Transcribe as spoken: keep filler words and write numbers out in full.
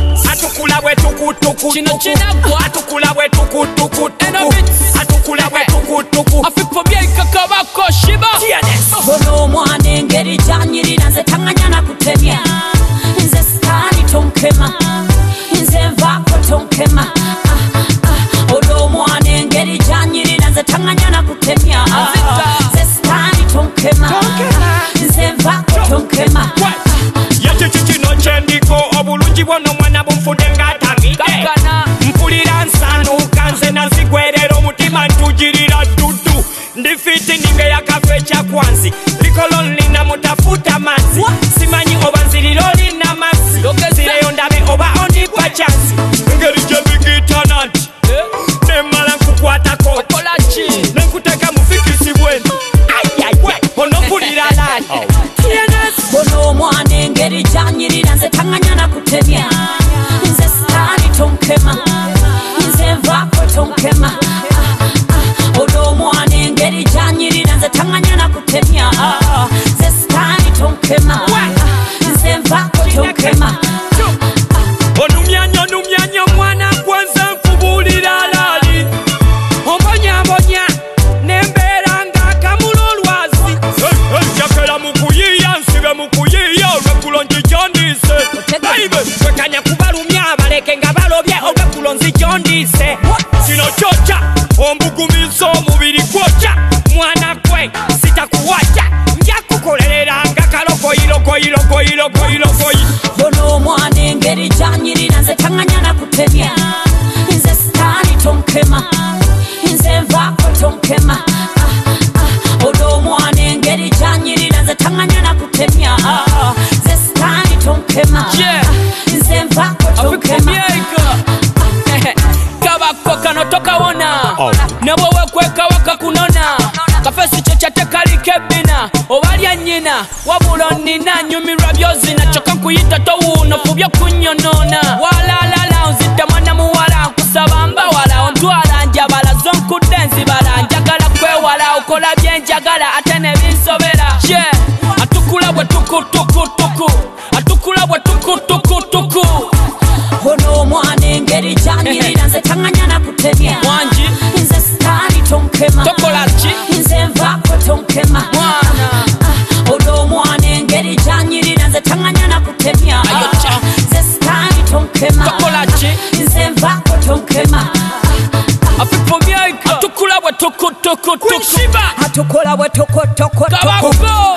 atukula bwe tukutuku Chino chinagwa atukula bwe tukutuku atukula bwe tukutuku afipo bya ikakabako shiba bono omwana engeri gyanyirira nze tanganya na kutemya nze sitaani tonkema nze nvaako tonkema ono omwana engeri gyanyirira nze tanganya na kutemya nze sitaani tonkema nze nvaako tonkema yakiki kino kyendiko obulungi bwono mwana bunfudde ng'atamidde mpulira nsanuka nze nazigwerera omutima ntugirira ddudu ndi fiti ninge yakafa ekyakwansi likolo nlina mutafuta mazzi simanyi oba nzirira olina mazzi zireyo ndabe oba ondipa kyansi engeri gyebigitana nti nemmala nkukwatako nenkuteka mufikisi bwenu ono mpulira laali bono omwana engeri gyanyirira nze tanganya na kutemya nze sitaani tonkema nze nvaako tonkema ono omwana engeri gyanyirira nze tanganya na kutemya nze sitaani tonkema nze nvaako tonkema onumyanya onumyanya omwana gwanza nkubuulira laali ombonyabonya nembeera ng'akamula olwazi njakera mu kuyiiya nsibe mu kuyiiya olweggulo njijondiise baibe twekanya kubalumya abaleke nga balobye olweggulo nzijondiise kino kyokya ombugumiza omubiri gwokya mwana gwe sitakuwajja njakukolereranga kalogoyilogoyilogoyilogoyilogoyi bono omwana engeri gyanyirira nze tanganya na kutemya nze sitaani tonkema nze nvaako tonkema ono omwana engeri gyanyirira nze tanganya na kutemya nze sitaani tonkema nze nvaako tonkema kabako kano tokawona nebo wekweka wakakunona kafesi kyo kyatekaliko ebbina obalya nnyina wabula onnina nyumirwa byozina kyokka nkuyita towuuno fubye kunyonoona walalala onzidde mwana muwala nkusaba mbawala ontwala njabala zonkudde nzibala njagala kwewala okola byenjagala ate ne binsobera ye atukula bwe tukutukutuku atukula bwe tukutukutuku ono omwana engeri gyanyirira nze tanganya na kutemya wangi nze sitaani tonkema tokola ki nze nvaako tonkema mwana ono omwana engeri gyanyirira nze tanganya na kutemya nze sitaani tonkema tokola ki nze nvaako tonkema afipo byaika atukula bwe tukutukutuku atukola bwe tokotokoto kabako